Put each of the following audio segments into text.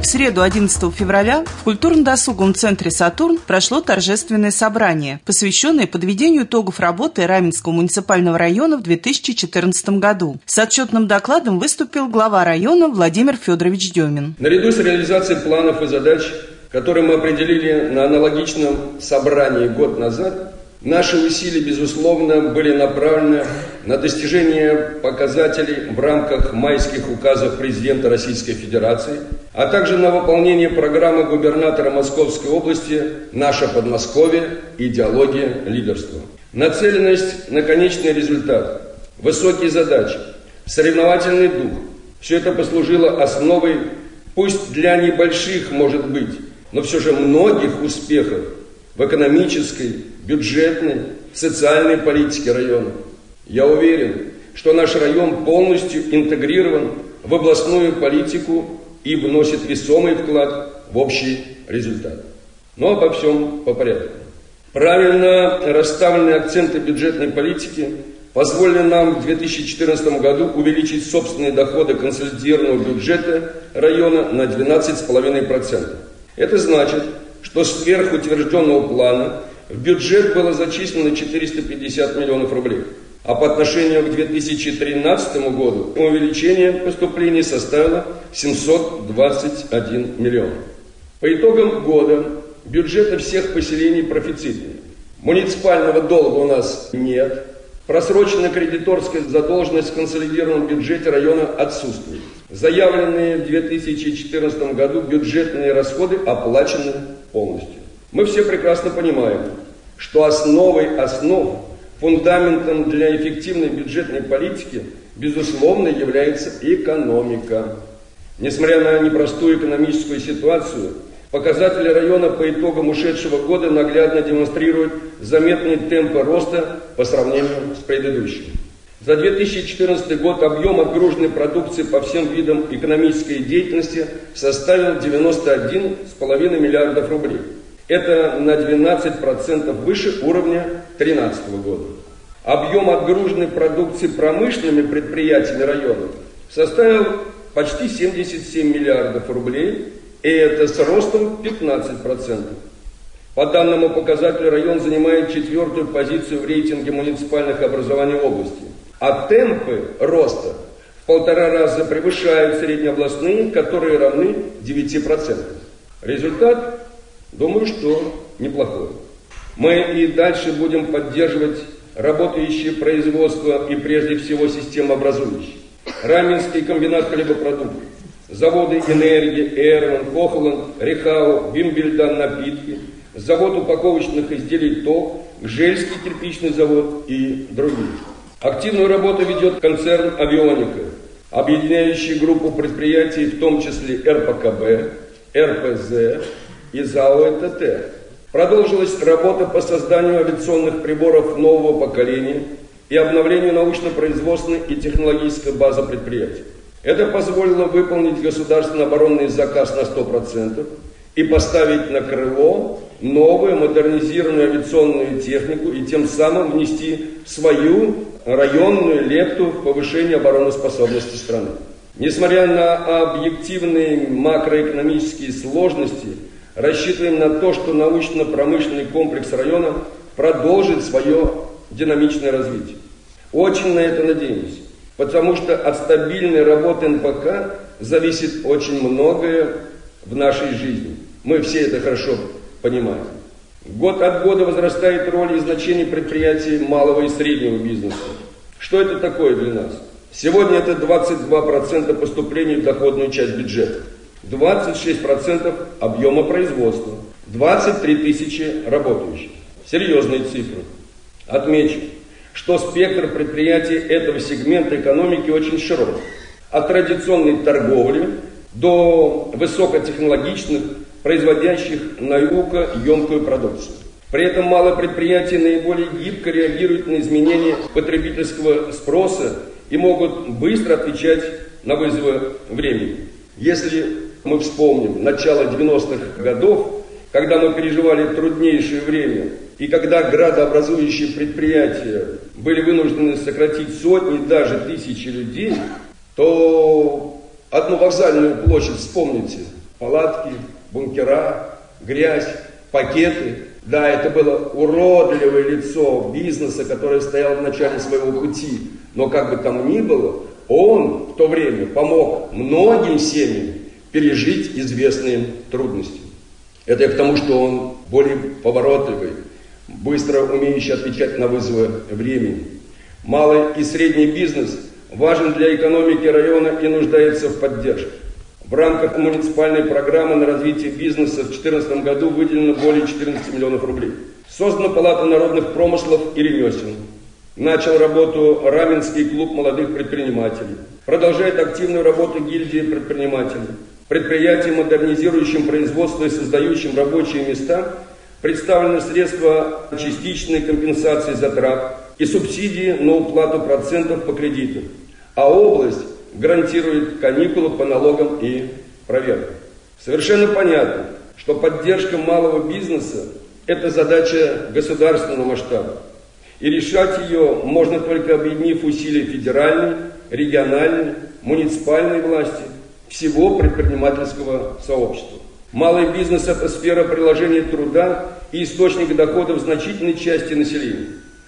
В среду 11 февраля в культурно-досуговом центре «Сатурн» прошло торжественное собрание, посвященное подведению итогов работы Раменского муниципального района в 2014 году. С отчетным докладом выступил глава района Владимир Федорович Демин. Наряду с реализацией планов и задач, которые мы определили на аналогичном собрании год назад, наши усилия, безусловно, были направлены на достижение показателей в рамках майских указов президента Российской Федерации, а также на выполнение программы губернатора Московской области «Наше Подмосковье. Идеология лидерства». Нацеленность на конечный результат, высокие задачи, соревновательный дух – все это послужило основой, пусть для небольших, может быть, но все же многих успехов в экономической, бюджетной, социальной политике района. Я уверен, что наш район полностью интегрирован в областную политику и вносит весомый вклад в общий результат. Но обо всем по порядку. Правильно расставленные акценты бюджетной политики позволили нам в 2014 году увеличить собственные доходы консолидированного бюджета района на 12,5%. Это значит, что сверх утвержденного плана в бюджет было зачислено 450 миллионов рублей, а по отношению к 2013 году увеличение поступлений составило 721 миллион. По итогам года бюджеты всех поселений профицитные. Муниципального долга у нас нет. Просроченная кредиторская задолженность в консолидированном бюджете района отсутствует. Заявленные в 2014 году бюджетные расходы оплачены полностью. Мы все прекрасно понимаем, что основой основ, фундаментом для эффективной бюджетной политики, безусловно, является экономика. Несмотря на непростую экономическую ситуацию, показатели района по итогам ушедшего года наглядно демонстрируют заметные темпы роста по сравнению с предыдущим. За 2014 год объем отгруженной продукции по всем видам экономической деятельности составил 91,5 миллиардов рублей. Это на 12% выше уровня 2013 года. Объем отгруженной продукции промышленными предприятиями района составил почти 77 миллиардов рублей, и это с ростом 15%. По данному показателю район занимает 4-ю позицию в рейтинге муниципальных образований области. А темпы роста в 1,5 раза превышают среднеобластные, которые равны 9%. Результат, думаю, что неплохой. Мы и дальше будем поддерживать работающее производство и прежде всего системообразующие. Раменский комбинат хлебопродуктов, заводы энергии, Эрман, Хохланд, Рехау, Вимбельдан напитки, завод упаковочных изделий ТОК, Гжельский кирпичный завод и другие. Активную работу ведет концерн «Авионика», объединяющий группу предприятий, в том числе РПКБ, РПЗ и ЗАО ЭТТ. Продолжилась работа по созданию авиационных приборов нового поколения и обновлению научно-производственной и технологической базы предприятий. Это позволило выполнить государственный оборонный заказ на 100% и поставить на крыло новую модернизированную авиационную технику и тем самым внести свою районную лепту в повышение обороноспособности страны. Несмотря на объективные макроэкономические сложности, рассчитываем на то, что научно-промышленный комплекс района продолжит свое динамичное развитие. Очень на это надеемся, потому что от стабильной работы НПК зависит очень многое в нашей жизни. Мы все это хорошо понимаем. Год от года возрастает роль и значение предприятий малого и среднего бизнеса. Что это такое для нас? Сегодня это 22% поступлений в доходную часть бюджета, 26% объема производства, 23 тысячи работающих. Серьезные цифры. Отмечу, что спектр предприятий этого сегмента экономики очень широк. От традиционной торговли до высокотехнологичных, производящих наукоемкую продукцию. При этом малые предприятия наиболее гибко реагируют на изменения потребительского спроса и могут быстро отвечать на вызовы времени. Если мы вспомним начало 90-х годов, когда мы переживали труднейшее время, и когда градообразующие предприятия были вынуждены сократить сотни, даже тысячи людей, то одну вокзальную площадь вспомните. палатки, бункера, грязь, пакеты. Да, это было уродливое лицо бизнеса, которое стояло в начале своего пути. Но как бы там ни было, он в то время помог многим семьям пережить известные трудности. Это я к тому, что он более поворотливый, быстро умеющий отвечать на вызовы времени. Малый и средний бизнес важен для экономики района и нуждается в поддержке. В рамках муниципальной программы на развитие бизнеса в 2014 году выделено более 14 миллионов рублей. Создана Палата народных промыслов и ремесел. Начал работу Раменский клуб молодых предпринимателей. Продолжает активную работу гильдии предпринимателей. Предприятиям, модернизирующим производство и создающим рабочие места, представлены средства частичной компенсации затрат и субсидии на уплату процентов по кредитам. А область гарантирует каникулы по налогам и проверкам. Совершенно понятно, что поддержка малого бизнеса – это задача государственного масштаба. И решать ее можно только объединив усилия федеральной, региональной, муниципальной власти, всего предпринимательского сообщества. Малый бизнес – это сфера приложения труда и источник доходов значительной части населения.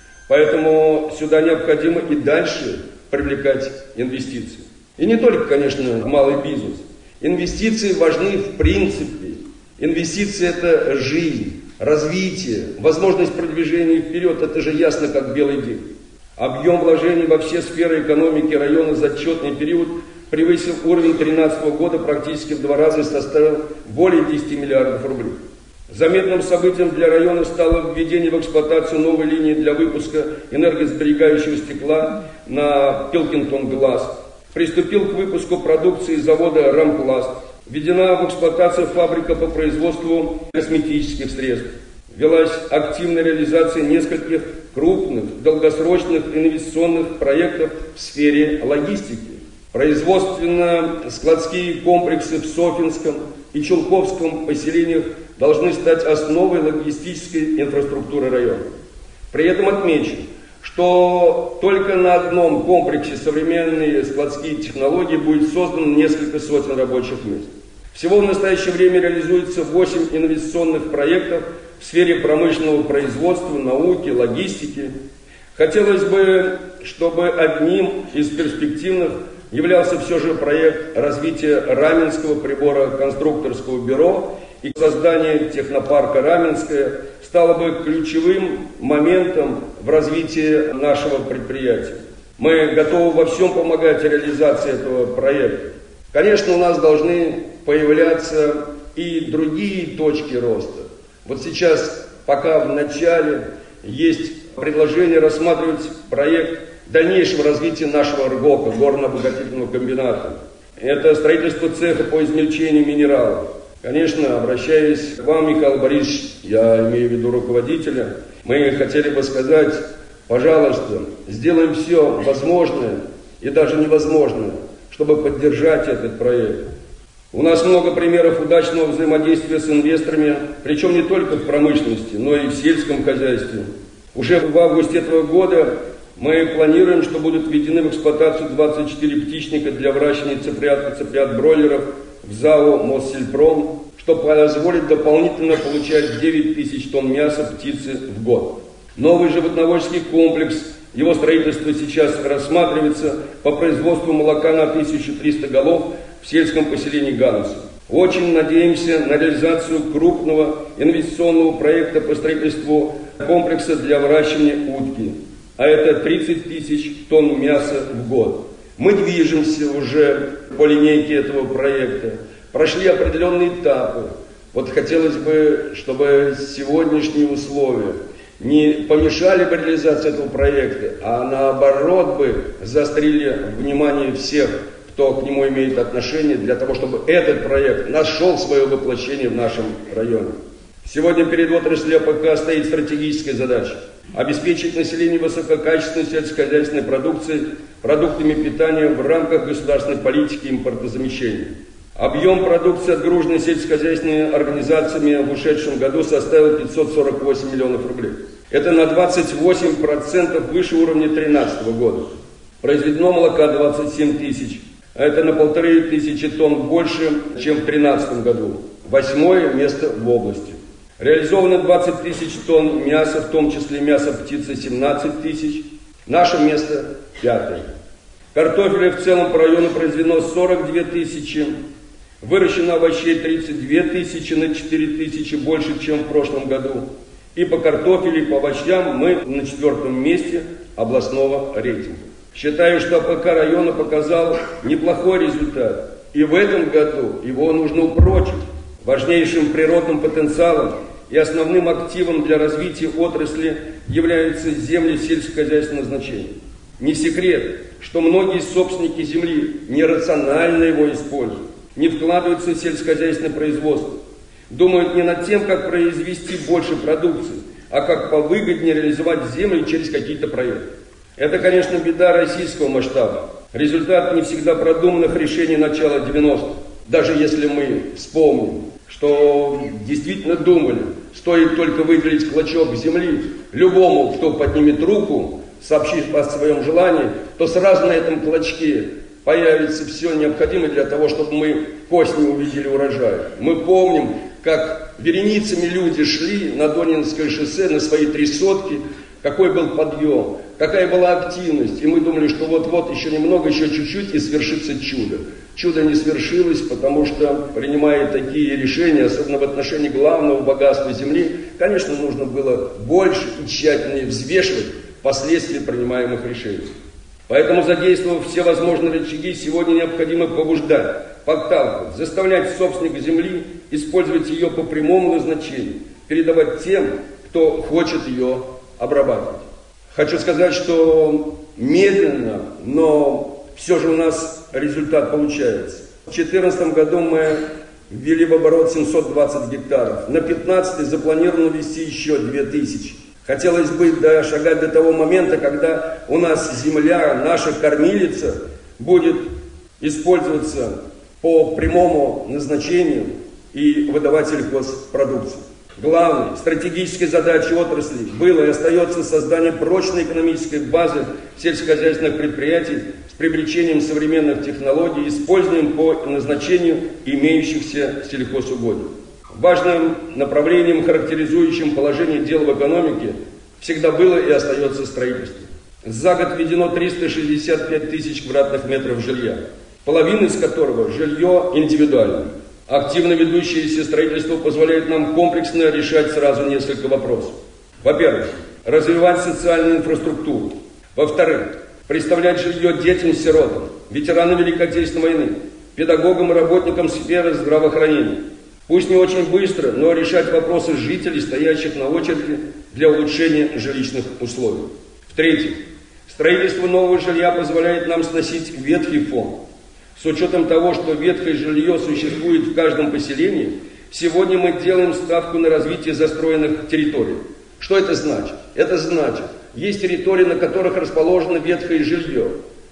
Поэтому сюда необходимо и дальше привлекать инвестиции. И не только, конечно, малый бизнес. Инвестиции важны в принципе. Инвестиции – это жизнь, развитие, возможность продвижения вперед. Это же ясно, как белый день. Объем вложений во все сферы экономики района за отчетный период превысил уровень 2013 года практически в 2 раза и составил более 10 миллиардов рублей. Заметным событием для района стало введение в эксплуатацию новой линии для выпуска энергосберегающего стекла на Пилкингтон-Глаз. Приступил к выпуску продукции завода «Рампласт». Введена в эксплуатацию фабрика по производству косметических средств. Велась активная реализация нескольких крупных, долгосрочных инвестиционных проектов в сфере логистики. Производственно-складские комплексы в Софинском и Чулковском поселениях должны стать основой логистической инфраструктуры района. При этом отмечу, что только на одном комплексе современные складские технологии будет создано несколько сотен рабочих мест. Всего в настоящее время реализуется 8 инвестиционных проектов в сфере промышленного производства, науки, логистики. Хотелось бы, чтобы одним из перспективных являлся все же проект развития Раменского прибороконструкторского бюро, и создание технопарка «Раменское» стало бы ключевым моментом в развитии нашего предприятия. Мы готовы во всем помогать реализации этого проекта. Конечно, у нас должны появляться и другие точки роста. Вот сейчас, пока в начале, есть предложение рассматривать проект дальнейшего развития нашего РГОКа, горно-обогатительного комбината. Это строительство цеха по измельчению минералов. Конечно, обращаясь к вам, Михаил Борисович, я имею в виду руководителя, мы хотели бы сказать, пожалуйста, сделаем все возможное и даже невозможное, чтобы поддержать этот проект. У нас много примеров удачного взаимодействия с инвесторами, причем не только в промышленности, но и в сельском хозяйстве. Уже в августе этого года мы планируем, что будут введены в эксплуатацию 24 птичника для выращивания цыплят и цыплят-бройлеров в ЗАО «Моссельпром», что позволит дополнительно получать 9 тысяч тонн мяса птицы в год. Новый животноводческий комплекс, его строительство сейчас рассматривается по производству молока на 1300 голов в сельском поселении Гануса. Очень надеемся на реализацию крупного инвестиционного проекта по строительству комплекса для выращивания утки, а это 30 тысяч тонн мяса в год. Мы движемся уже по линейке этого проекта, прошли определенные этапы. Вот хотелось бы, чтобы сегодняшние условия не помешали бы реализации этого проекта, а наоборот бы заострили внимание всех, кто к нему имеет отношение, для того, чтобы этот проект нашел свое воплощение в нашем районе. Сегодня перед отраслью АПК стоит стратегическая задача – обеспечить население высококачественной сельскохозяйственной продукцией, продуктами питания в рамках государственной политики импортозамещения. Объем продукции, отгруженной сельскохозяйственными организациями в ушедшем году, составил 548 миллионов рублей. Это на 28% выше уровня 2013 года. Произведено молока 27 тысяч Это на 1500 тонн больше, чем в 2013 году. 8-е место в области. Реализовано 20 тысяч тонн мяса, в том числе мясо птицы 17 тысяч. Наше место 5-е. Картофеля в целом по району произведено 42 тысячи. Выращено овощей 32 тысячи, на 4 тысячи больше, чем в прошлом году. И по картофелю, и по овощам мы на 4-м месте областного рейтинга. Считаю, что АПК района показал неплохой результат. И в этом году его нужно упрочить. Важнейшим природным потенциалом и основным активом для развития отрасли являются земли сельскохозяйственного значения. Не секрет, что многие собственники земли нерационально его используют, не вкладываются в сельскохозяйственное производство, думают не над тем, как произвести больше продукции, а как повыгоднее реализовать землю через какие-то проекты. Это, конечно, беда российского масштаба, результат не всегда продуманных решений начала 90-х. Даже если мы вспомним, что действительно думали, стоит только выделить клочок земли любому, кто поднимет руку, сообщив о своем желании, то сразу на этом клочке появится все необходимое для того, чтобы мы к осени увидели урожай. Мы помним, как вереницами люди шли на Донинское шоссе на свои 3 сотки, какой был подъем, какая была активность. И мы думали, что вот-вот еще немного, еще чуть-чуть, и свершится чудо. Чудо не свершилось, потому что, принимая такие решения, особенно в отношении главного богатства земли, конечно, нужно было больше и тщательнее взвешивать последствия принимаемых решений. Поэтому, задействовав все возможные рычаги, сегодня необходимо побуждать, подталкивать, заставлять собственника земли использовать ее по прямому назначению, передавать тем, кто хочет ее обрабатывать. Хочу сказать, что медленно, но все же у нас результат получается. В 2014 году мы ввели в оборот 720 гектаров. На 2015 запланировано ввести еще 2000. Хотелось бы шагать до того момента, когда у нас земля, наша кормилица, будет использоваться по прямому назначению и выдавать сельхозпродукцию. Главной стратегической задачей отрасли было и остается создание прочной экономической базы сельскохозяйственных предприятий с привлечением современных технологий, использованием по назначению имеющихся сельхозугодий. Важным направлением, характеризующим положение дел в экономике, всегда было и остается строительство. За год введено 365 тысяч квадратных метров жилья, половина из которого жилье индивидуальное. Активно ведущееся строительство позволяет нам комплексно решать сразу несколько вопросов. Во-первых, развивать социальную инфраструктуру. Во-вторых, представлять жилье детям-сиротам, ветеранам Великой Отечественной войны, педагогам и работникам сферы здравоохранения. Пусть не очень быстро, но решать вопросы жителей, стоящих на очереди для улучшения жилищных условий. В-третьих, строительство нового жилья позволяет нам сносить ветхий фонд. С учетом того, что ветхое жилье существует в каждом поселении, сегодня мы делаем ставку на развитие застроенных территорий. Что это значит? Это значит, есть территории, на которых расположено ветхое жилье.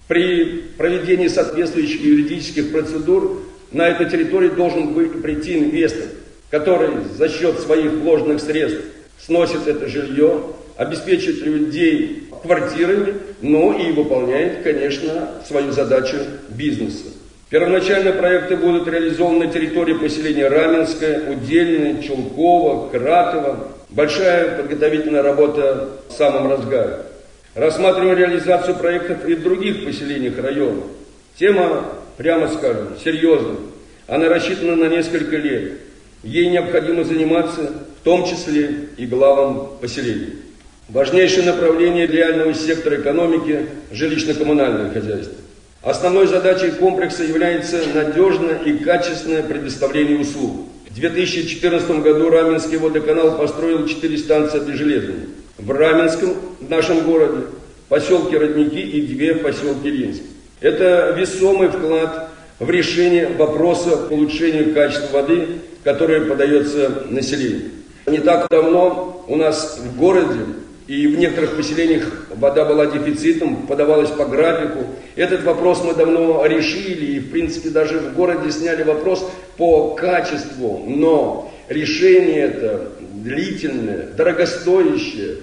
При проведении соответствующих юридических процедур на эту территорию должен прийти инвестор, который за счет своих вложенных средств сносит это жилье, обеспечивает людей квартирами, но и выполняет, конечно, свою задачу бизнеса. Первоначально проекты будут реализованы на территории поселения Раменское, Удельное, Чулково, Кратово. Большая подготовительная работа в самом разгаре. Рассматриваем реализацию проектов и в других поселениях района. Тема, прямо скажем, серьезная. Она рассчитана на несколько лет. Ей необходимо заниматься, в том числе и главам поселений. Важнейшее направление реального сектора экономики – жилищно-коммунальное хозяйство. Основной задачей комплекса является надежное и качественное предоставление услуг. В 2014 году Раменский водоканал построил 4 станции обезжелезывания. В Раменском, в нашем городе, поселке Родники и 2 в поселке Линск. Это весомый вклад в решение вопроса улучшения качества воды, которая подается населению. Не так давно у нас в городе и в некоторых поселениях вода была дефицитом, подавалась по графику. Этот вопрос мы давно решили и, в принципе, даже в городе сняли вопрос по качеству. Но решение это длительное, дорогостоящее,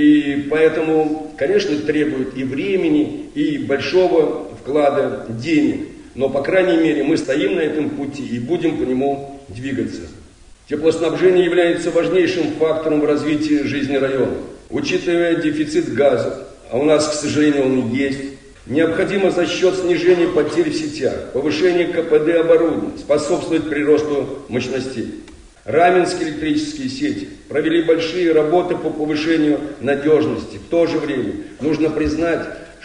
и поэтому, конечно, требует и времени, и большого вклада денег. Но, по крайней мере, мы стоим на этом пути и будем по нему двигаться. Теплоснабжение является важнейшим фактором в развитии жизни района. Учитывая дефицит газа, а у нас, к сожалению, он есть, необходимо за счет снижения потерь в сетях, повышения КПД оборудования способствовать приросту мощностей. Раменские электрические сети провели большие работы по повышению надежности. В то же время нужно признать,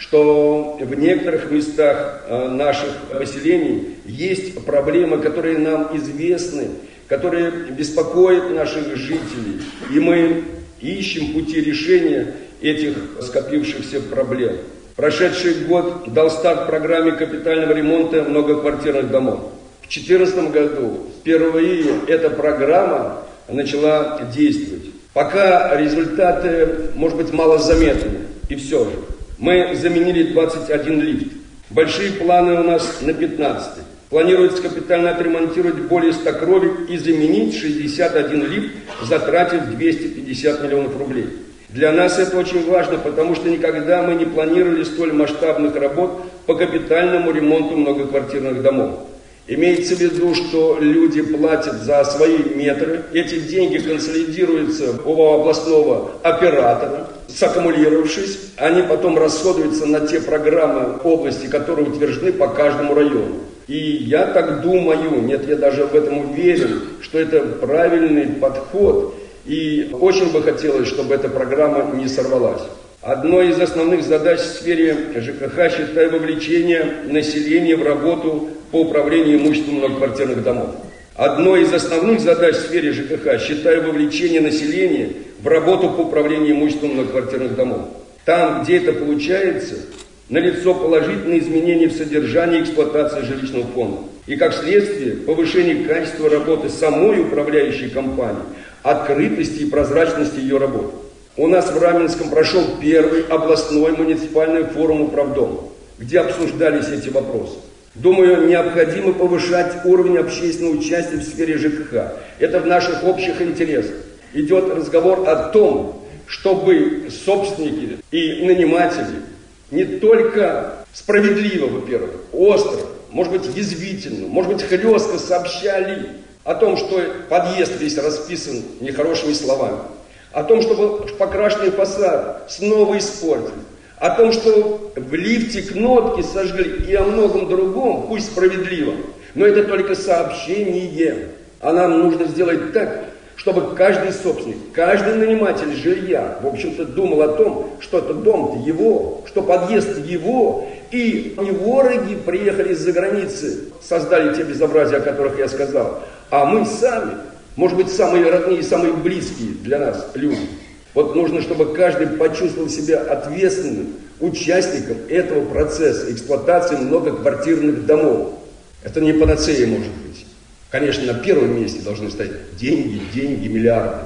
что в некоторых местах наших поселений есть проблемы, которые нам известны, которые беспокоят наших жителей. И мы ищем пути решения этих скопившихся проблем. Прошедший год дал старт программе капитального ремонта многоквартирных домов. В 2014 году впервые эта программа начала действовать. Пока результаты, может быть, малозаметны, и все же. Мы заменили 21 лифт. Большие планы у нас на 15. Планируется капитально отремонтировать более 100 кровель и заменить 61 лифт, затратив 250 миллионов рублей. Для нас это очень важно, потому что никогда мы не планировали столь масштабных работ по капитальному ремонту многоквартирных домов. Имеется в виду, что люди платят за свои метры, эти деньги консолидируются у областного оператора, саккумулировавшись, они потом расходуются на те программы области, которые утверждены по каждому району. И я так думаю, нет, я даже в этом уверен, что это правильный подход, и очень бы хотелось, чтобы эта программа не сорвалась. Одной из основных задач в сфере ЖКХ считаю вовлечение населения в работу по управлению имуществом многоквартирных домов. Одной из основных задач в сфере ЖКХ считаю вовлечение населения в работу по управлению имуществом многоквартирных домов. Там, где это получается, налицо положительные изменения в содержании и эксплуатации жилищного фонда. И как следствие, повышение качества работы самой управляющей компании, открытости и прозрачности ее работы. У нас в Раменском прошел первый областной муниципальный форум управдома, где обсуждались эти вопросы. Думаю, необходимо повышать уровень общественного участия в сфере ЖКХ. Это в наших общих интересах. Идет разговор о том, чтобы собственники и наниматели не только справедливо, во-первых, остро, может быть, язвительно, может быть, хлестко сообщали о том, что подъезд весь расписан нехорошими словами, о том, чтобы покрашенный фасад снова испортили, о том, что в лифте кнопки сожгли и о многом другом, пусть справедливо, но это только сообщение. А нам нужно сделать так, чтобы каждый собственник, каждый наниматель жилья, в общем-то, думал о том, что этот дом его, что подъезд его, и не вороги приехали из-за границы, создали те безобразия, о которых я сказал, а мы сами, может быть, самые родные, самые близкие для нас люди. Вот нужно, чтобы каждый почувствовал себя ответственным участником этого процесса эксплуатации многоквартирных домов. Это не панацея, может быть. Конечно, на первом месте должны стоять деньги, миллиарды.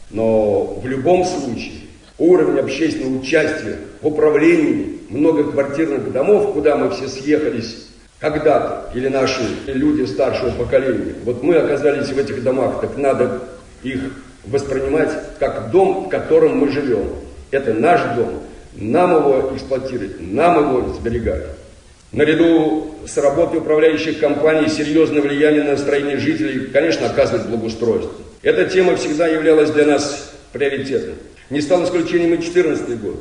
Но в любом случае уровень общественного участия в управлении многоквартирных домов, куда мы все съехались когда-то, или наши люди старшего поколения, вот мы оказались в этих домах, так надо их воспринимать как дом, в котором мы живем. Это наш дом, нам его эксплуатировать, нам его сберегать. Наряду с работой управляющих компаний серьезное влияние на настроение жителей, конечно, оказывает благоустройство. Эта тема всегда являлась для нас приоритетной. Не стал исключением и 2014 год.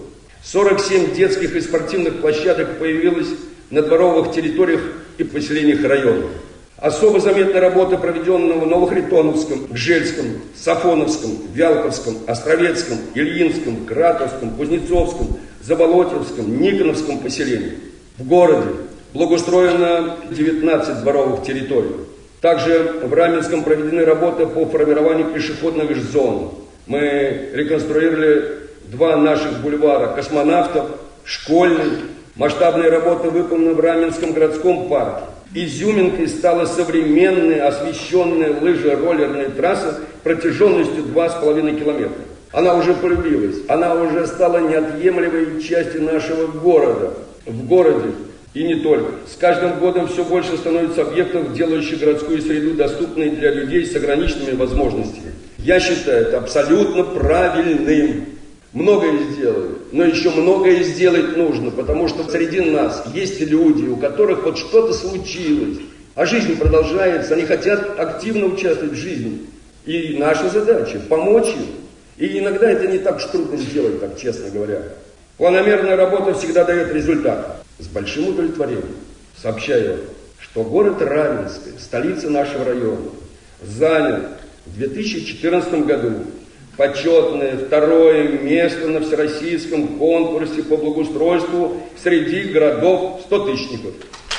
47 детских и спортивных площадок появилось на дворовых территориях и поселениях района. Особо заметна работа, проведенная в Новохритоновском, Гжельском, Сафоновском, Вялковском, Островецком, Ильинском, Кратовском, Кузнецовском, Заболотьевском, Никоновском поселениях. В городе благоустроено 19 дворовых территорий. Также в Раменском проведены работы по формированию пешеходных зон. Мы реконструировали 2 наших бульвара: Космонавтов, Школьный. Масштабные работы выполнены в Раменском городском парке. Изюминкой стала современная освещенная лыжероллерная трасса протяженностью 2,5 километра. Она уже полюбилась, она уже стала неотъемлемой частью нашего города. В городе и не только. С каждым годом все больше становится объектов, делающих городскую среду доступной для людей с ограниченными возможностями. Я считаю это абсолютно правильным. многое сделали, но еще многое сделать нужно, потому что среди нас есть люди, у которых вот что-то случилось, а жизнь продолжается, они хотят активно участвовать в жизни. И наша задача – помочь им. И иногда это не так уж трудно сделать, так честно говоря. Планомерная работа всегда дает результат. С большим удовлетворением сообщаю, что город Раменское, столица нашего района, занял в 2014 году почетное второе место на всероссийском конкурсе по благоустройству среди городов-100-тысячников.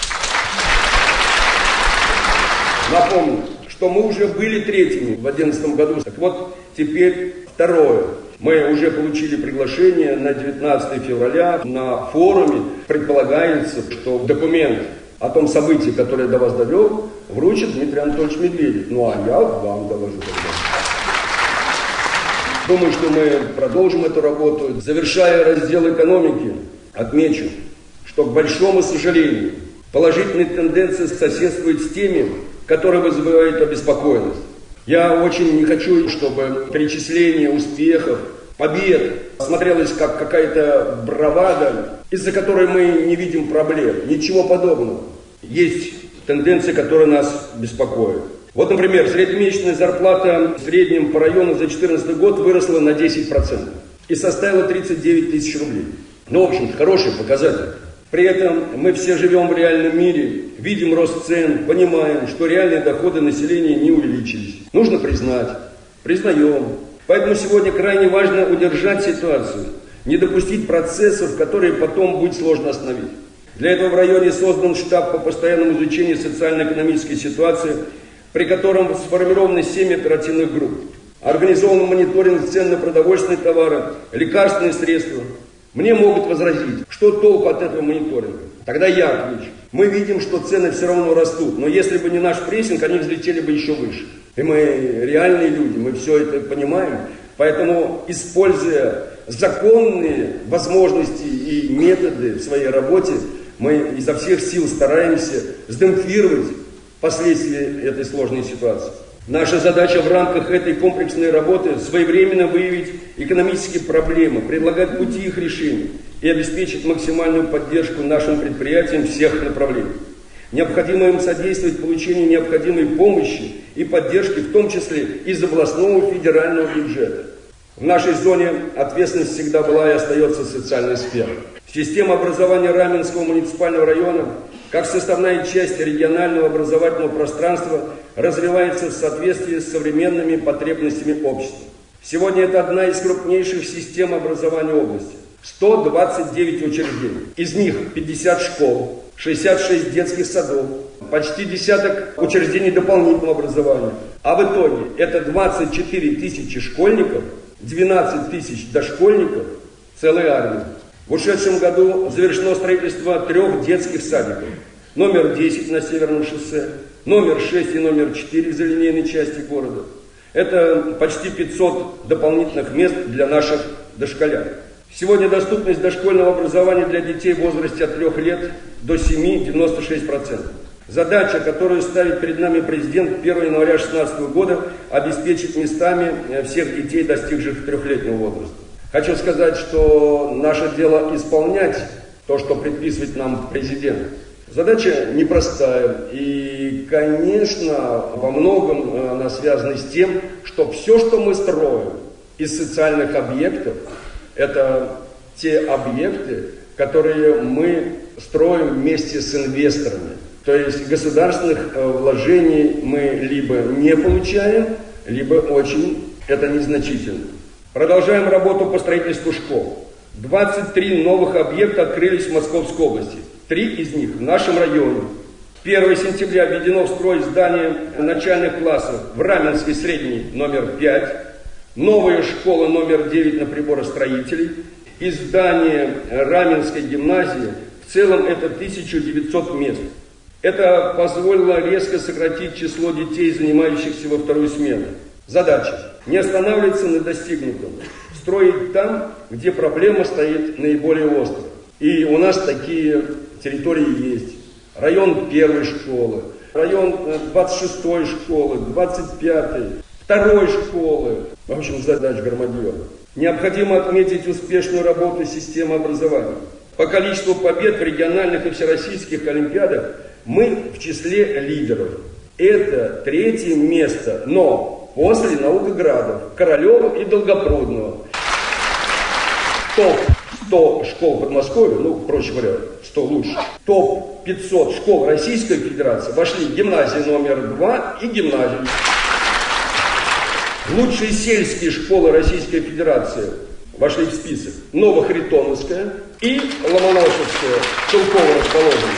Напомню, что мы уже были третьими в 2011 году. Так вот, теперь второе. Мы уже получили приглашение на 19 февраля на форуме. Предполагается, что документ о том событии, которое до вас довел, вручит Дмитрий Анатольевич Медведев. Ну а я вам доложу. Думаю, что мы продолжим эту работу. Завершая раздел экономики, отмечу, что, к большому сожалению, положительные тенденции соседствуют с теми, которые вызывают обеспокоенность. Я очень не хочу, чтобы перечисление успехов, побед смотрелось как какая-то бравада, из-за которой мы не видим проблем. Ничего подобного. Есть тенденции, которые нас беспокоят. Вот, например, среднемесячная зарплата в среднем по району за 2014 год выросла на 10% и составила 39 тысяч рублей. Ну, в общем, хороший показатель. При этом мы все живем в реальном мире, видим рост цен, понимаем, что реальные доходы населения не увеличились. Нужно признать, признаем. Поэтому сегодня крайне важно удержать ситуацию, не допустить процессов, которые потом будет сложно остановить. Для этого в районе создан штаб по постоянному изучению социально-экономической ситуации, при котором сформированы 7 оперативных групп. Организован мониторинг цен на продовольственные товары, лекарственные средства. Мне могут возразить, что толку от этого мониторинга? Тогда я отвечу. Мы видим, что цены все равно растут, но если бы не наш прессинг, они взлетели бы еще выше. И мы реальные люди, мы все это понимаем. Поэтому, используя законные возможности и методы в своей работе, мы изо всех сил стараемся сдемпфировать последствия этой сложной ситуации. Наша задача в рамках этой комплексной работы своевременно выявить экономические проблемы, предлагать пути их решения и обеспечить максимальную поддержку нашим предприятиям всех направлений. Необходимо им содействовать получению необходимой помощи и поддержки, в том числе из областного и федерального бюджета. В нашей зоне ответственность всегда была и остается социальной сферой. Система образования Раменского муниципального района, как составная часть регионального образовательного пространства, развивается в соответствии с современными потребностями общества. Сегодня это одна из крупнейших систем образования области. 129 учреждений. Из них 50 школ, 66 детских садов, почти десяток учреждений дополнительного образования. А в итоге это 24 тысячи школьников, 12 тысяч дошкольников, целая армия. В ушедшем году завершено строительство 3 детских садиков. Номер 10 на Северном шоссе, номер 6 и номер 4 в залинейной части города. Это почти 500 дополнительных мест для наших дошколян. Сегодня доступность дошкольного образования для детей в возрасте от 3 лет до 7 – 96%. Задача, которую ставит перед нами президент 1 января 2016 года, обеспечить местами всех детей, достигших 3-летнего возраста. Хочу сказать, что наше дело исполнять то, что предписывает нам президент. Задача непростая и, конечно, во многом она связана с тем, что все, что мы строим из социальных объектов, это те объекты, которые мы строим вместе с инвесторами. То есть государственных вложений мы либо не получаем, либо очень это незначительно. Продолжаем работу по строительству школ. 23 новых объекта открылись в Московской области. 3 из них в нашем районе. 1 сентября введено в строй здание начальных классов в Раменской средней номер 5, новая школа номер 9 на приборостроителей и здание Раменской гимназии. В целом это 1900 мест. Это позволило резко сократить число детей, занимающихся во вторую смену. Задача – не останавливаться на достигнутом, строить там, где проблема стоит наиболее остро. И у нас такие территории есть. Район 1 школы, район 26 школы, 25-й, 2 школы. В общем, задач громадье. Необходимо отметить успешную работу системы образования. По количеству побед в региональных и всероссийских олимпиадах мы в числе лидеров. Это 3-е место, но после Наукоградов, Королева и Долгопрудного. Топ-100 школ Подмосковья, проще говоря, 100 лучших. Топ-500 школ Российской Федерации вошли гимназия номер 2 и гимназия. Лучшие сельские школы Российской Федерации вошли в список. Новохритоновская и Ломоносовская, Целково расположены.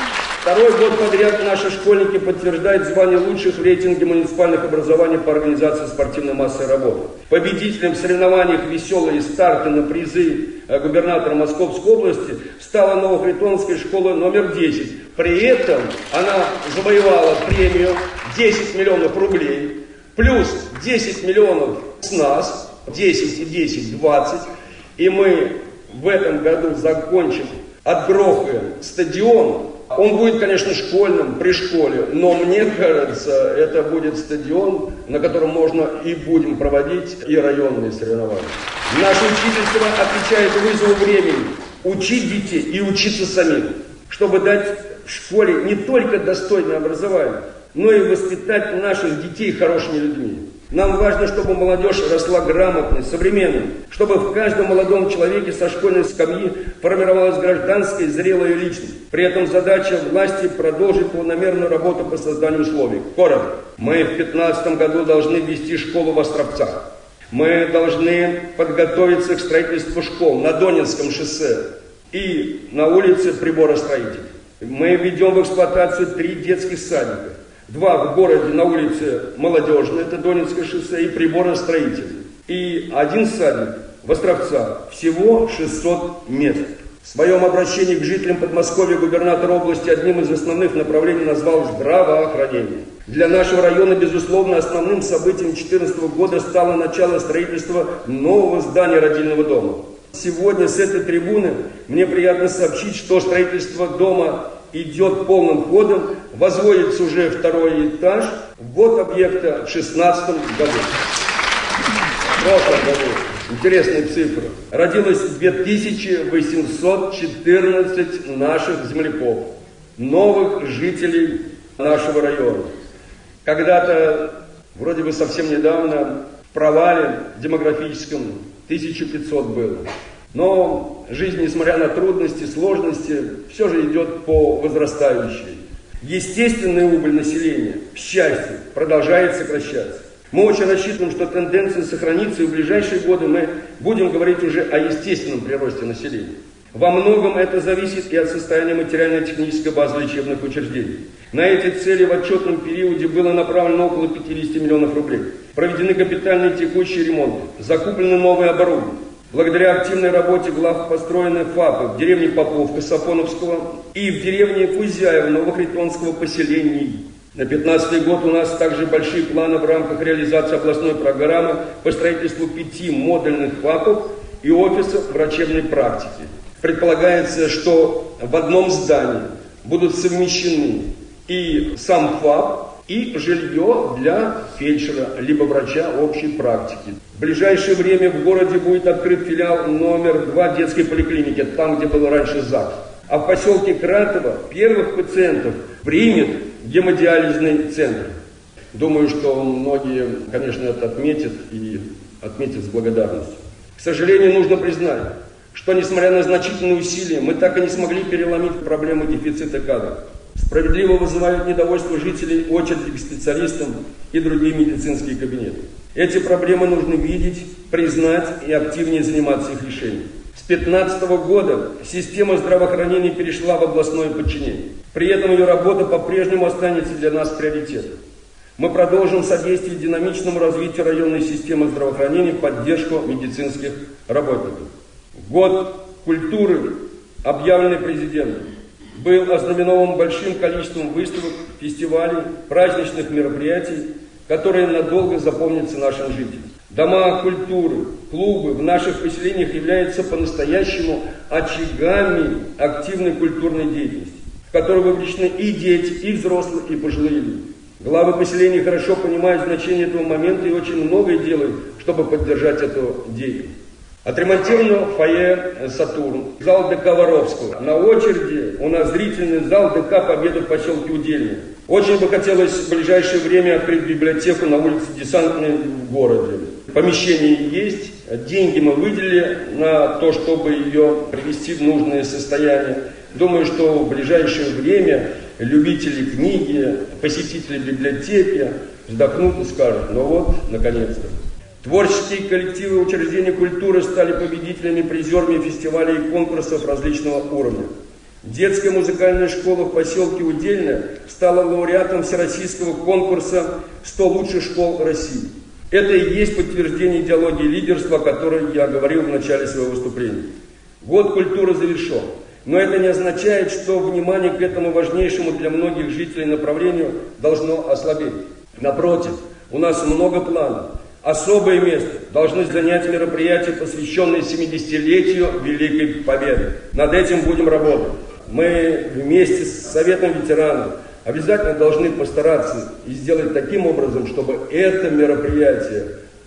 2-й год подряд наши школьники подтверждают звание лучших в рейтинге муниципальных образований по организации спортивной массовой работы. Победителем в соревнованиях «Веселые старты» на призы губернатора Московской области стала Новохритоновская школа номер 10. При этом она завоевала премию 10 миллионов рублей, плюс 10 миллионов с нас, 10 и 10, 20. И мы в этом году закончим, отгрохаем стадион. Он будет, конечно, школьным, при школе, но мне кажется, это будет стадион, на котором можно и будем проводить и районные соревнования. Наше учительство отвечает вызову времени учить детей и учиться самим, чтобы дать в школе не только достойное образование, но и воспитать наших детей хорошими людьми. Нам важно, чтобы молодежь росла грамотной, современной, чтобы в каждом молодом человеке со школьной скамьи формировалась гражданская зрелая личность. При этом задача власти продолжить планомерную работу по созданию условий. Коротко. Мы в 2015 году должны ввести школу в Островцах. Мы должны подготовиться к строительству школ на Донинском шоссе и на улице Приборостроителей. Мы введем в эксплуатацию 3 детских садика. 2 в городе на улице Молодежной, это Донинское шоссе, и Приборостроителей. И 1 садик в Островцах. Всего 600 мест. В своем обращении к жителям Подмосковья губернатор области одним из основных направлений назвал здравоохранение. Для нашего района, безусловно, основным событием 2014 года стало начало строительства нового здания родильного дома. Сегодня с этой трибуны мне приятно сообщить, что строительство дома идет полным ходом, возводится уже 2-й этаж, ввод объекта в 2016 году. В прошлом году, интересные цифры, родилось 2814 наших земляков, новых жителей нашего района. Когда-то, вроде бы совсем недавно, в провале демографическом 1500 было. Но жизнь, несмотря на трудности, сложности, все же идет по возрастающей. Естественный убыль населения, к счастью, продолжает сокращаться. Мы очень рассчитываем, что тенденция сохранится, и в ближайшие годы мы будем говорить уже о естественном приросте населения. Во многом это зависит и от состояния материально-технической базы лечебных учреждений. На эти цели в отчетном периоде было направлено около 50 миллионов рублей. Проведены капитальные текущие ремонты, закуплены новые оборудования. Благодаря активной работе глав построены ФАПы в деревне Поповка Сафоновского и в деревне Кузяево Новохритонского поселений. На 2015 год у нас также большие планы в рамках реализации областной программы по строительству 5 модульных ФАПов и офисов врачебной практики. Предполагается, что в одном здании будут совмещены и сам ФАП, и жилье для фельдшера, либо врача общей практики. В ближайшее время в городе будет открыт филиал номер 2 детской поликлиники, там, где был раньше ЗАГС. А в поселке Кратово первых пациентов примет гемодиализный центр. Думаю, что многие, конечно, это отметят и отметят с благодарностью. К сожалению, нужно признать, что, несмотря на значительные усилия, мы так и не смогли переломить проблему дефицита кадров. Справедливо вызывают недовольство жителей очереди к специалистам и другие медицинские кабинеты. Эти проблемы нужно видеть, признать и активнее заниматься их решением. С 2015 года система здравоохранения перешла в областное подчинение. При этом ее работа по-прежнему останется для нас приоритетом. Мы продолжим содействие динамичному развитию районной системы здравоохранения, поддержку медицинских работников. Год культуры, объявленный президентом, был ознаменован большим количеством выставок, фестивалей, праздничных мероприятий, которые надолго запомнятся нашим жителям. Дома культуры, клубы в наших поселениях являются по-настоящему очагами активной культурной деятельности, в которой вовлечены и дети, и взрослые, и пожилые люди. Главы поселений хорошо понимают значение этого момента и очень многое делают, чтобы поддержать эту деятельность. Отремонтировано фойе «Сатурн», зал ДК Воровского. На очереди у нас зрительный зал ДК «Победа» в поселке Удельное. Очень бы хотелось в ближайшее время открыть библиотеку на улице Десантной в городе. Помещение есть, деньги мы выделили на то, чтобы ее привести в нужное состояние. Думаю, что в ближайшее время любители книги, посетители библиотеки вздохнут и скажут: ну вот, наконец-то. Творческие коллективы учреждений культуры стали победителями, призерами фестивалей и конкурсов различного уровня. Детская музыкальная школа в поселке Удельное стала лауреатом всероссийского конкурса «100 лучших школ России». Это и есть подтверждение идеологии лидерства, о которой я говорил в начале своего выступления. Год культуры завершен, но это не означает, что внимание к этому важнейшему для многих жителей направлению должно ослабеть. Напротив, у нас много планов. Особое место должны занять мероприятия, посвященные 70-летию Великой Победы. Над этим будем работать. Мы вместе с Советом ветеранов обязательно должны постараться и сделать таким образом, чтобы это мероприятие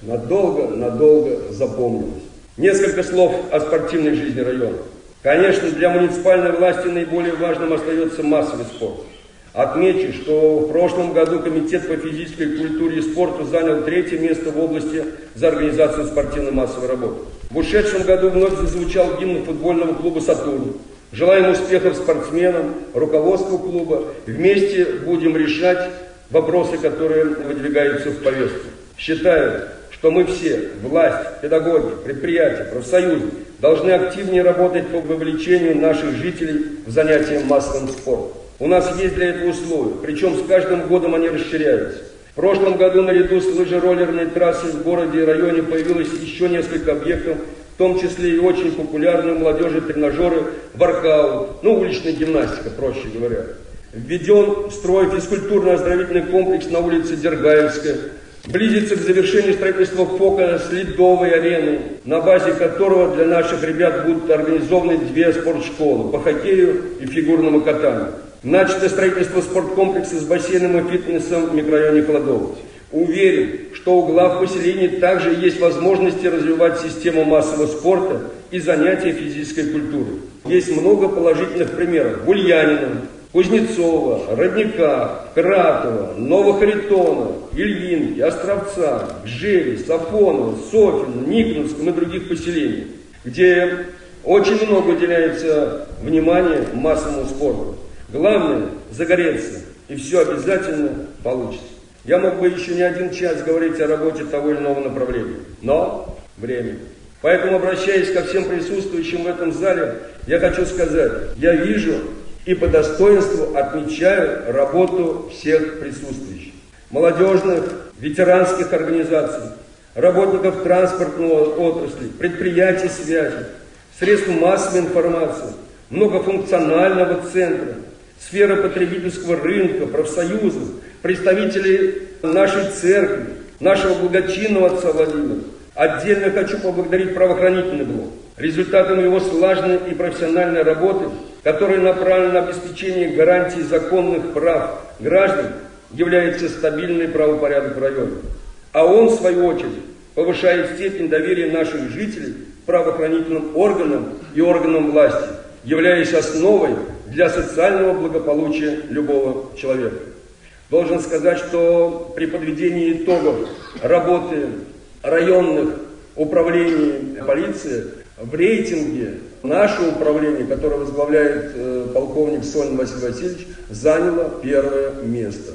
надолго запомнилось. Несколько слов о спортивной жизни района. Конечно, для муниципальной власти наиболее важным остается массовый спорт. Отмечу, что в прошлом году Комитет по физической культуре и спорту занял 3-е место в области за организацию спортивно-массовой работы. В ушедшем году вновь зазвучал гимн футбольного клуба «Сатурн». Желаем успехов спортсменам, руководству клуба. Вместе будем решать вопросы, которые выдвигаются в повестку. Считаю, что мы все, власть, педагоги, предприятия, профсоюзы, должны активнее работать по вовлечению наших жителей в занятия массовым спортом. У нас есть для этого условия, причем с каждым годом они расширяются. В прошлом году наряду с лыжероллерной трассой в городе и районе появилось еще несколько объектов, в том числе и очень популярные у молодежи тренажеры воркаут, уличная гимнастика, проще говоря. Введен в строй физкультурно-оздоровительный комплекс на улице Дергаевская. Близится к завершению строительства ФОКа с ледовой ареной, на базе которого для наших ребят будут организованы 2 спортшколы по хоккею и фигурному катанию. Начато строительство спорткомплекса с бассейном и фитнесом в микрорайоне Кладовец. Уверен, что у глав поселений также есть возможности развивать систему массового спорта и занятия физической культурой. Есть много положительных примеров. В Ульянино, Кузнецова, Родниках, Кратово, Новохаритонах, Ильинке, Островцах, Гжеле, Сафоново, Софино, Никоновском и других поселениях, где очень много уделяется внимания массовому спорту. Главное – загореться, и все обязательно получится. Я мог бы еще не 1 час говорить о работе того или иного направления, но время. Поэтому, обращаясь ко всем присутствующим в этом зале, я хочу сказать, я вижу и по достоинству отмечаю работу всех присутствующих. Молодежных, ветеранских организаций, работников транспортного отрасли, предприятий связи, средств массовой информации, многофункционального центра, сферы потребительского рынка, профсоюзов, представителей нашей церкви, нашего благочинного отца Владимира. Отдельно хочу поблагодарить правоохранительный блок. Результатом его слаженной и профессиональной работы, которая направлена на обеспечение гарантий законных прав граждан, является стабильный правопорядок в районе. А он, в свою очередь, повышает степень доверия наших жителей к правоохранительным органам и органам власти, являясь основой для социального благополучия любого человека. Должен сказать, что при подведении итогов работы районных управлений полиции в рейтинге наше управление, которое возглавляет полковник Солин Василий Васильевич, заняло 1-е место.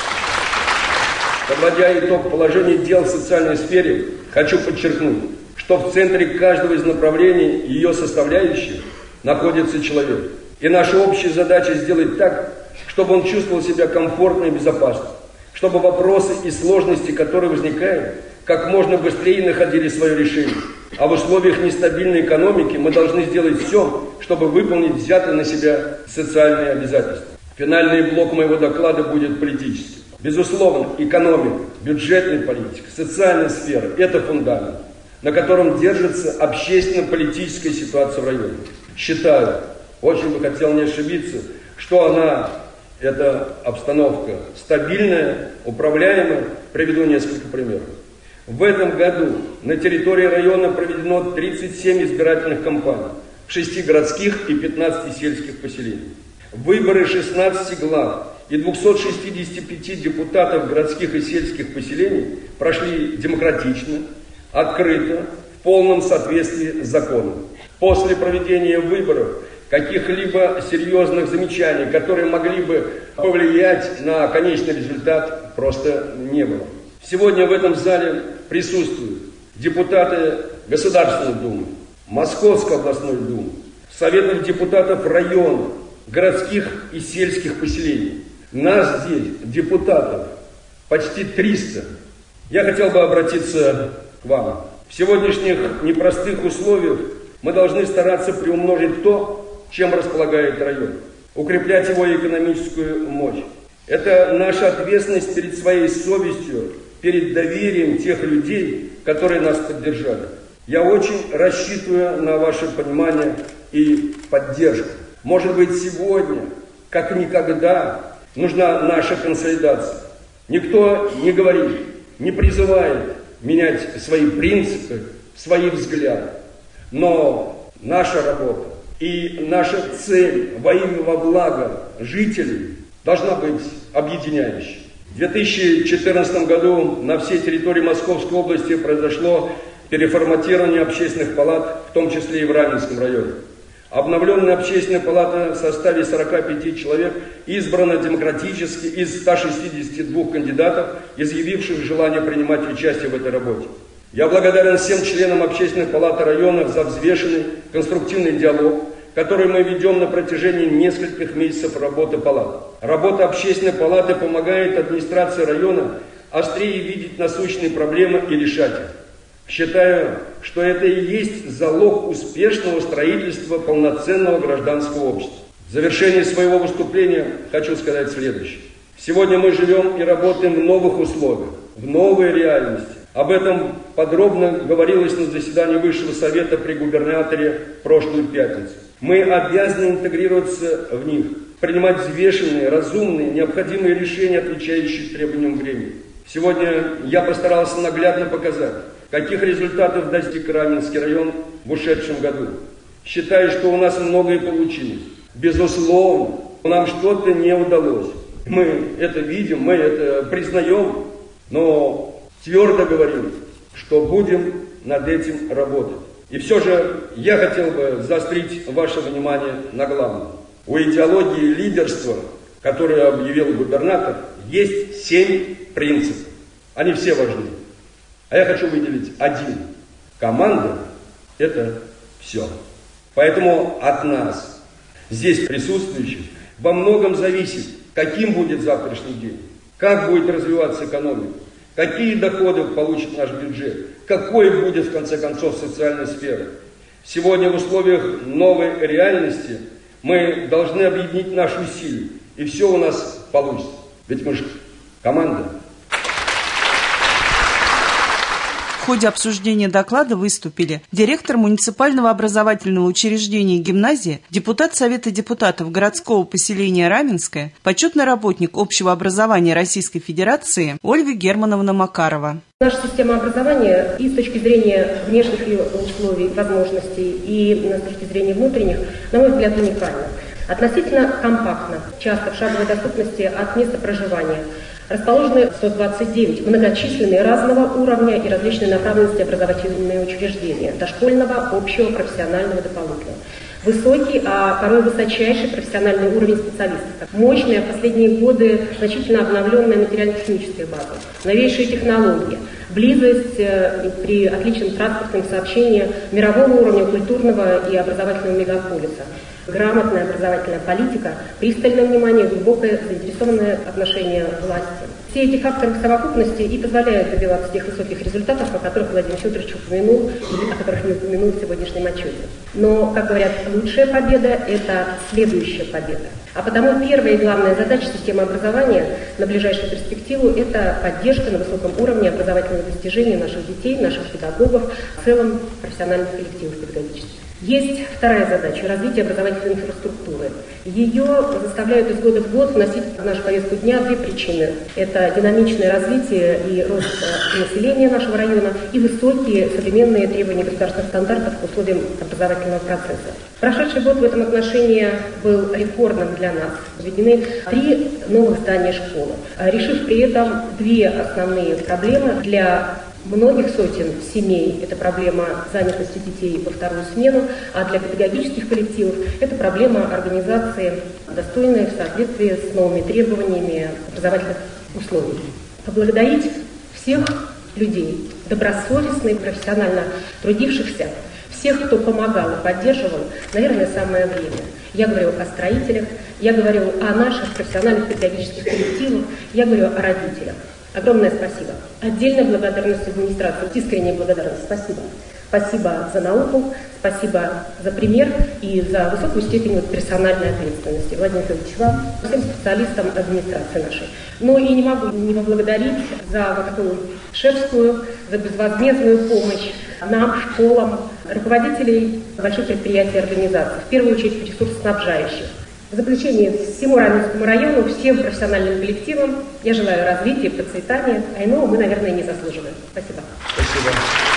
Подводя итог положения дел в социальной сфере, хочу подчеркнуть, что в центре каждого из направлений ее составляющих находится человек. И наша общая задача сделать так, чтобы он чувствовал себя комфортно и безопасно, чтобы вопросы и сложности, которые возникают, как можно быстрее находили свое решение. А в условиях нестабильной экономики мы должны сделать все, чтобы выполнить взятые на себя социальные обязательства. Финальный блок моего доклада будет политическим. Безусловно, экономика, бюджетная политика, социальная сфера – это фундамент, на котором держится общественно-политическая ситуация в районе. Считаю, очень бы хотел не ошибиться, что эта обстановка стабильная, управляемая. Приведу несколько примеров. В этом году на территории района проведено 37 избирательных кампаний в 6 городских и 15 сельских поселениях. Выборы 16 глав и 265 депутатов городских и сельских поселений прошли демократично, открыто, в полном соответствии с законом. После проведения выборов каких-либо серьезных замечаний, которые могли бы повлиять на конечный результат, просто не было. Сегодня в этом зале присутствуют депутаты Государственной Думы, Московской областной Думы, Советов депутатов районов, городских и сельских поселений. Нас здесь, депутатов, почти 300. Я хотел бы обратиться к вам. В сегодняшних непростых условиях мы должны стараться приумножить то, чем располагает район, укреплять его экономическую мощь. Это наша ответственность перед своей совестью, перед доверием тех людей, которые нас поддержали. Я очень рассчитываю на ваше понимание и поддержку. Может быть, сегодня, как никогда, нужна наша консолидация. Никто не говорит, не призывает менять свои принципы, свои взгляды. Но наша работа и наша цель во имя, во благо жителей должна быть объединяющей. В 2014 году на всей территории Московской области произошло переформатирование общественных палат, в том числе и в Раменском районе. Обновленная общественная палата в составе 45 человек избрана демократически из 162 кандидатов, изъявивших желание принимать участие в этой работе. Я благодарен всем членам общественной палаты районов за взвешенный, конструктивный диалог, который мы ведем на протяжении нескольких месяцев работы палаты. Работа общественной палаты помогает администрации района острее видеть насущные проблемы и решать их. Считаю, что это и есть залог успешного строительства полноценного гражданского общества. В завершении своего выступления хочу сказать следующее. Сегодня мы живем и работаем в новых условиях, в новой реальности. Об этом подробно говорилось на заседании Высшего Совета при губернаторе в прошлую пятницу. Мы обязаны интегрироваться в них, принимать взвешенные, разумные, необходимые решения, отвечающие требованиям времени. Сегодня я постарался наглядно показать, каких результатов достиг Раменский район в ушедшем году. Считаю, что у нас многое получилось. Безусловно, нам что-то не удалось. Мы это видим, мы это признаем, но твердо говорим, что будем над этим работать. И все же я хотел бы заострить ваше внимание на главном. У идеологии лидерства, которую объявил губернатор, есть 7 принципов. Они все важны. А я хочу выделить один. Команда – это все. Поэтому от нас, здесь присутствующих, во многом зависит, каким будет завтрашний день, как будет развиваться экономика, какие доходы получит наш бюджет, какой будет, в конце концов, социальная сфера. Сегодня в условиях новой реальности мы должны объединить наши усилия, и все у нас получится. Ведь мы же команда. В ходе обсуждения доклада выступили директор муниципального образовательного учреждения гимназии, депутат Совета депутатов городского поселения Раменское, почетный работник общего образования Российской Федерации Ольга Германовна Макарова. Наша система образования и с точки зрения внешних ее условий, возможностей, и с точки зрения внутренних, на мой взгляд, уникальна. Относительно компактно, часто в шаговой доступности от места проживания. Расположены 129 многочисленные разного уровня и различной направленности образовательные учреждения, дошкольного, общего, профессионального, дополнительного. Высокий, а порой высочайший профессиональный уровень специалистов. Мощная, в последние годы значительно обновленная материально-техническая база, новейшие технологии, близость при отличном транспортном сообщении мирового уровня культурного и образовательного мегаполиса. Грамотная образовательная политика, пристальное внимание, глубокое заинтересованное отношение власти. Все эти факторы в совокупности и позволяют добиваться тех высоких результатов, о которых Владимир Федорович упомянул и о которых не упомянул в сегодняшнем отчете. Но, как говорят, лучшая победа – это следующая победа. А потому первая и главная задача системы образования на ближайшую перспективу – это поддержка на высоком уровне образовательного достижения наших детей, наших педагогов, в целом профессиональных коллективов педагогических. Есть вторая задача – развитие образовательной инфраструктуры. Ее заставляют из года в год вносить в нашу повестку дня две причины. Это динамичное развитие и рост населения нашего района и высокие современные требования государственных стандартов к условиям образовательного процесса. Прошедший год в этом отношении был рекордным для нас. Введены 3 новых здания школы, решив при этом 2 основные проблемы для многих сотен семей. Это проблема занятости детей во вторую смену, а для педагогических коллективов это проблема организации достойной в соответствии с новыми требованиями образовательных условий. Поблагодарить всех людей, добросовестно и профессионально трудившихся, всех, кто помогал и поддерживал, наверное, самое время. Я говорю о строителях, я говорю о наших профессиональных педагогических коллективах, я говорю о родителях. Огромное спасибо. Отдельная благодарность администрации, искренняя благодарность. Спасибо. Спасибо за науку, спасибо за пример и за высокую степень персональной ответственности. Владимир Федорович, вам, всем специалистам администрации нашей. Ну и не могу не поблагодарить за вот такую шефскую, за безвозмездную помощь нам, школам, руководителей больших предприятий и организаций, в первую очередь ресурсоснабжающих. В заключение всему Раменскому району, всем профессиональным коллективам я желаю развития, процветания, а иного мы, наверное, не заслуживаем. Спасибо. Спасибо.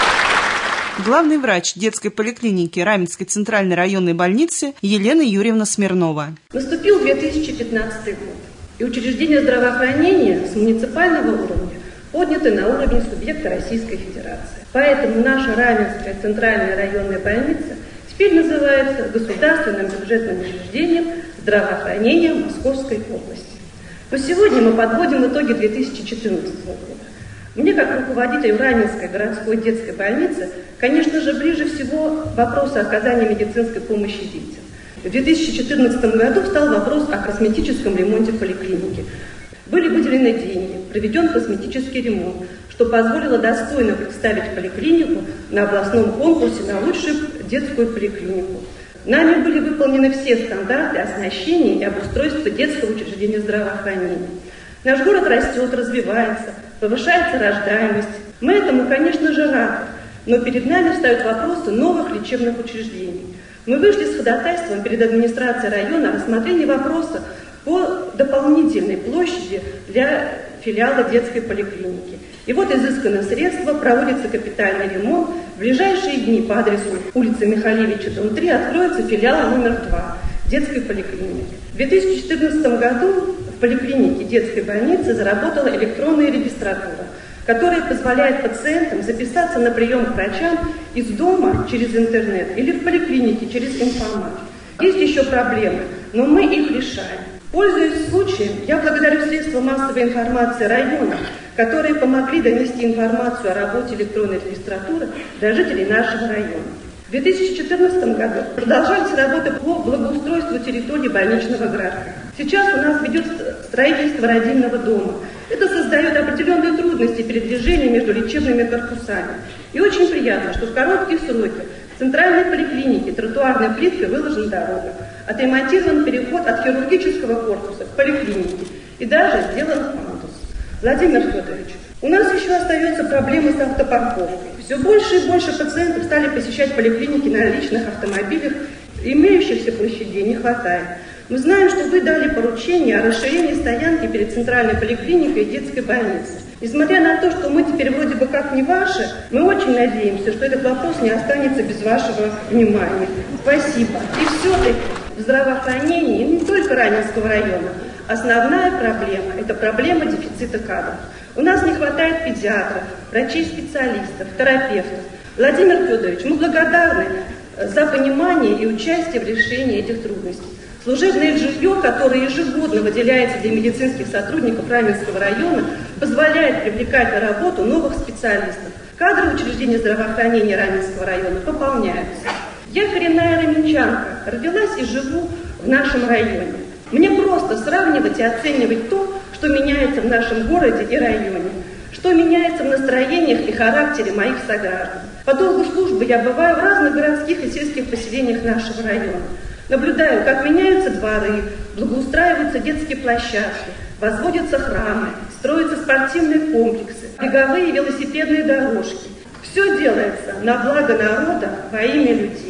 Главный врач детской поликлиники Раменской центральной районной больницы Елена Юрьевна Смирнова. Наступил 2015 год, и учреждения здравоохранения с муниципального уровня подняты на уровень субъекта Российской Федерации. Поэтому наша Раменская центральная районная больница теперь называется государственным бюджетным учреждением здравоохранения Московской области. Но сегодня мы подводим итоги 2014 года. Мне, как руководителю Раменской городской детской больницы, конечно же, ближе всего вопрос оказания медицинской помощи детям. В 2014 году встал вопрос о косметическом ремонте поликлиники. Были выделены деньги, проведен косметический ремонт, что позволило достойно представить поликлинику на областном конкурсе на лучшую детскую поликлинику. Нами были выполнены все стандарты оснащения и обустройства детского учреждения здравоохранения. Наш город растет, развивается, повышается рождаемость. Мы этому, конечно же, рады, но перед нами встают вопросы новых лечебных учреждений. Мы вышли с ходатайством перед администрацией района о рассмотрении вопроса по дополнительной площади для филиала детской поликлиники. И вот изысканные средства, проводится капитальный ремонт. В ближайшие дни по адресу улицы Михалевича, дом 3, откроется филиал номер 2 детской поликлиники. В 2014 году в поликлинике детской больницы заработала электронная регистратура, которая позволяет пациентам записаться на прием к врачам из дома через интернет или в поликлинике через информат. Есть еще проблемы, но мы их решаем. Пользуясь случаем, я благодарю средства массовой информации района, которые помогли донести информацию о работе электронной регистратуры до жителей нашего района. В 2014 году продолжались работы по благоустройству территории больничного графика. Сейчас у нас ведет строительство родильного дома. Это создает определенные трудности передвижения между лечебными корпусами. И очень приятно, что в короткие сроки в центральной поликлинике тротуарной плиткой выложена дорога, отремонтирован переход от хирургического корпуса к поликлинике и даже сделан пандус. Владимир Федорович, у нас еще остается проблема с автопарковкой. Все больше и больше пациентов стали посещать поликлиники на личных автомобилях, имеющихся площадей не хватает. Мы знаем, что вы дали поручение о расширении стоянки перед центральной поликлиникой и детской больницей. Несмотря на то, что мы теперь вроде бы как не ваши, мы очень надеемся, что этот вопрос не останется без вашего внимания. Спасибо. И все-таки в здравоохранении, и не только Раменского района, основная проблема – это проблема дефицита кадров. У нас не хватает педиатров, врачей-специалистов, терапевтов. Владимир Федорович, мы благодарны за понимание и участие в решении этих трудностей. Служебное жилье, которое ежегодно выделяется для медицинских сотрудников Раменского района, позволяет привлекать на работу новых специалистов. Кадры учреждения здравоохранения Раменского района пополняются. Я коренная раменчанка, родилась и живу в нашем районе. Мне просто сравнивать и оценивать то, что меняется в нашем городе и районе, что меняется в настроениях и характере моих сограждан. По долгу службы я бываю в разных городских и сельских поселениях нашего района. Наблюдаю, как меняются дворы, благоустраиваются детские площадки, возводятся храмы, строятся спортивные комплексы, беговые и велосипедные дорожки. Все делается на благо народа во имя людей.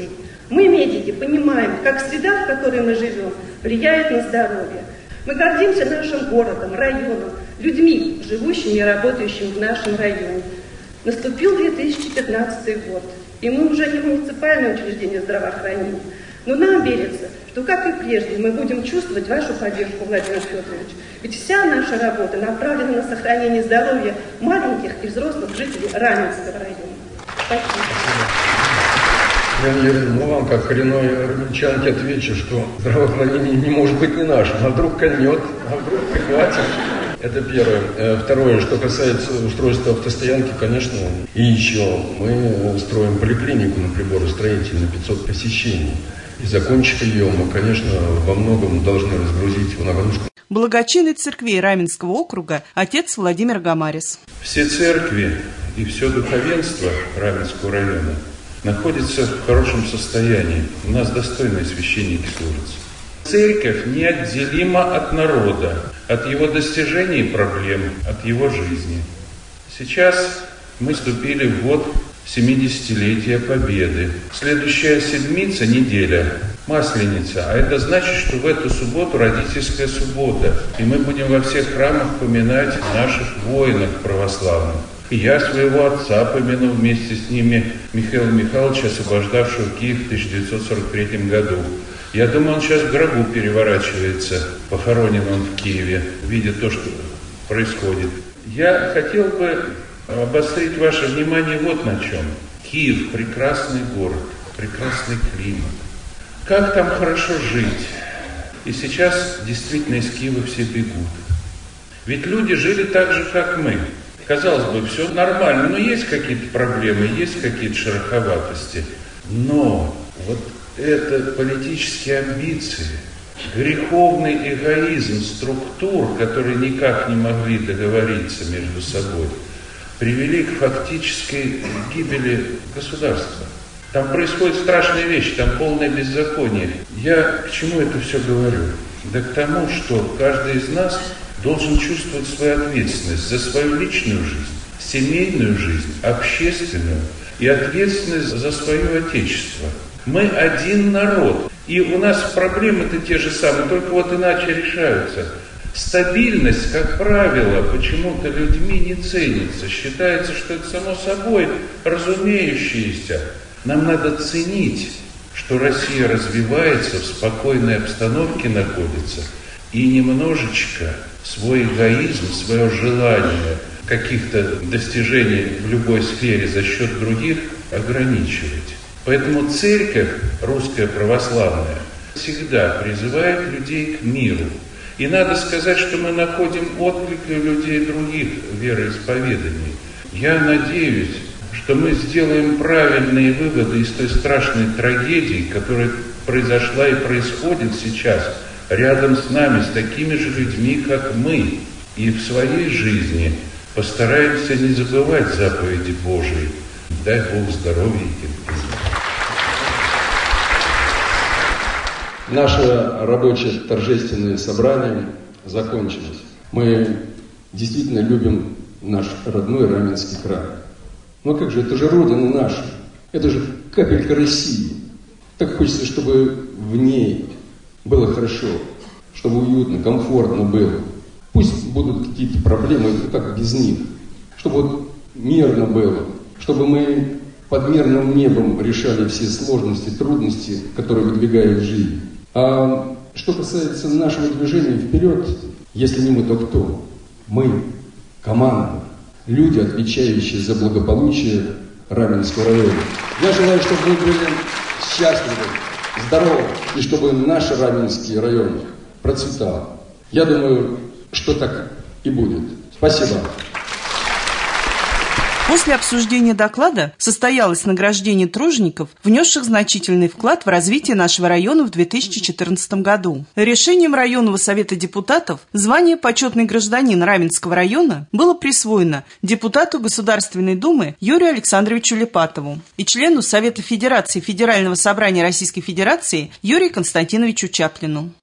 Мы, медики, понимаем, как среда, в которой мы живем, влияет на здоровье. Мы гордимся нашим городом, районом, людьми, живущими и работающими в нашем районе. Наступил 2015 год, и мы уже не муниципальное учреждение здравоохранения. Но нам верится, что, как и прежде, мы будем чувствовать вашу поддержку, Владимир Федорович. Ведь вся наша работа направлена на сохранение здоровья маленьких и взрослых жителей Раменского района. Спасибо. Ну, вам, как коренной раменчанке, отвечу, что здравоохранение не может быть не нашим. А вдруг кольнет, а вдруг прихватит. Это первое. Второе, что касается устройства автостоянки, конечно, и еще мы строим поликлинику на приборостроителе на 500 посещений. И закончив ее, мы, конечно, во многом должны разгрузить в нагрузку. Благочинный церквей Раменского округа отец Владимир Гамарис. Все церкви и все духовенство Раменского района находится в хорошем состоянии. У нас достойные священники служатся. Церковь неотделима от народа, от его достижений и проблем, от его жизни. Сейчас мы вступили в год 70-летия Победы. Следующая седмица, неделя, Масленица. А это значит, что в эту субботу родительская суббота. И мы будем во всех храмах поминать наших воинов православных. И я своего отца помяну вместе с ними, Михаила Михайловича, освобождавшего Киев в 1943 году. Я думаю, он сейчас в гробу переворачивается, похоронен он в Киеве, видя то, что происходит. Я хотел бы обострить ваше внимание вот на чем. Киев – прекрасный город, прекрасный климат. Как там хорошо жить. И сейчас действительно из Киева все бегут. Ведь люди жили так же, как мы. Казалось бы, все нормально, но есть какие-то проблемы, есть какие-то шероховатости. Но вот это политические амбиции, греховный эгоизм структур, которые никак не могли договориться между собой, привели к фактической гибели государства. Там происходят страшные вещи, там полное беззаконие. Я к чему это все говорю? Да к тому, что каждый из нас должен чувствовать свою ответственность за свою личную жизнь, семейную жизнь, общественную и ответственность за свое отечество. Мы один народ, и у нас проблемы-то те же самые, только вот иначе решаются. Стабильность, как правило, почему-то людьми не ценится. Считается, что это само собой разумеющееся. Нам надо ценить, что Россия развивается, в спокойной обстановке находится, и немножечко свой эгоизм, свое желание каких-то достижений в любой сфере за счет других ограничивать. Поэтому церковь, русская православная, всегда призывает людей к миру. И надо сказать, что мы находим отклик у людей других вероисповеданий. Я надеюсь, что мы сделаем правильные выводы из той страшной трагедии, которая произошла и происходит сейчас рядом с нами, с такими же людьми, как мы. И в своей жизни постараемся не забывать заповеди Божьи. Дай Бог здоровья и терпения. Наше рабочее торжественное собрание закончилось. Мы действительно любим наш родной Раменский край. Но как же, это же родина наша, это же капелька России. Так хочется, чтобы в ней было хорошо, чтобы уютно, комфортно было. Пусть будут какие-то проблемы, как без них. Чтобы вот мирно было, чтобы мы под мирным небом решали все сложности, трудности, которые выдвигает жизнь. А что касается нашего движения вперед, если не мы, то кто? Мы, команда, люди, отвечающие за благополучие Раменского района. Я желаю, чтобы вы были счастливы, здоровы, и чтобы наш Раменский район процветал. Я думаю, что так и будет. Спасибо. После обсуждения доклада состоялось награждение тружеников, внесших значительный вклад в развитие нашего района в 2014 году. Решением районного совета депутатов звание «Почетный гражданин» Раменского района было присвоено депутату Государственной Думы Юрию Александровичу Липатову и члену Совета Федерации Федерального собрания Российской Федерации Юрию Константиновичу Чаплину.